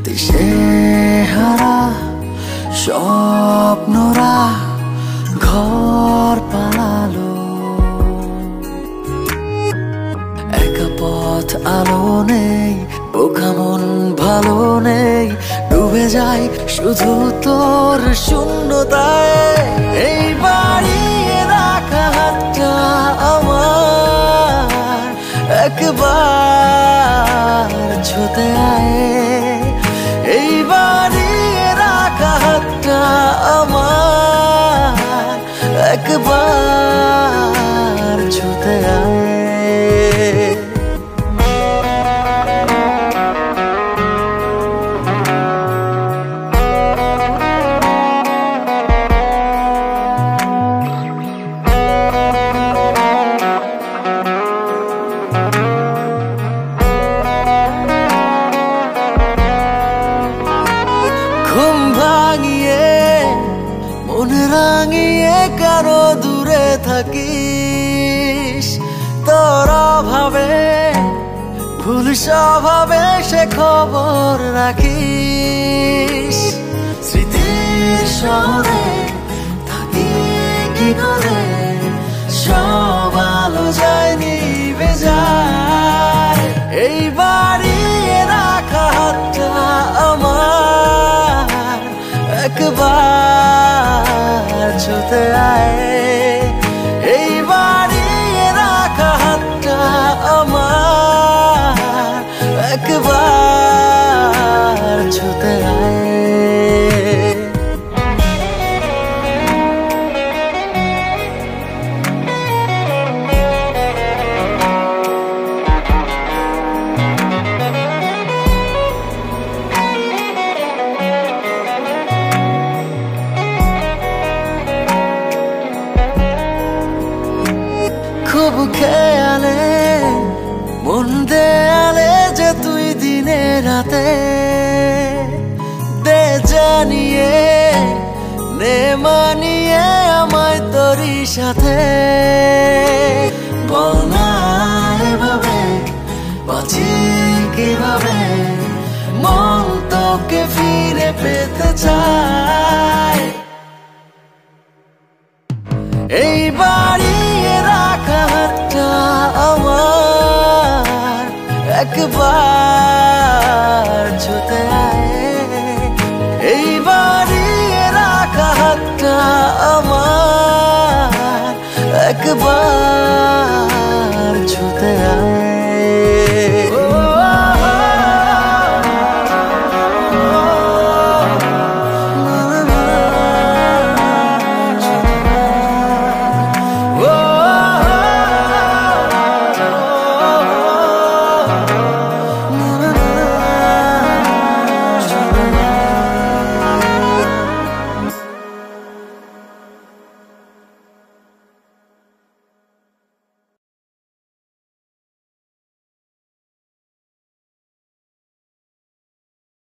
দিশেহারা স্বপ্নরা ঘর পালালো, একা পথ আলো নেই, বোকা মন ভালো নেই, ডুবে যায় শুধু তোর শূন্যতায়। এই বাড়িয়ে রাখা হাতটা আমার একবার ছুতে আয়, এই বাড়িয়ে রাখা হাতটা আমার একবার ছুতে আয়। ঘুম ভাঙিয়ে মন রাঙিয়ে কারো দূরে থাকিস, তোর অভাবে ভুল স্বভাবে সে খবর রাখিস। স্মৃতির শহরে থাকি কি করে, সব আলো যায় নিভে যায়। এই বাড়িয়ে রাখা হাতটা আমার একবার ছুতে আয়, এই বাড়িয়ে রাখা হাতটা আমার একবার ছুতে আয়। খুব খেয়ালে মন দেয়ালে যে তুই দিনে রাতে দে জানিয়ে নে মানিয়ে আমায় তোরই সাথে। বল না এভাবে বাঁচি কিভাবে, মন তোকে ফিরে পেতে চায়। এই বাড়িয়ে রাখা হাতটা আমার একবার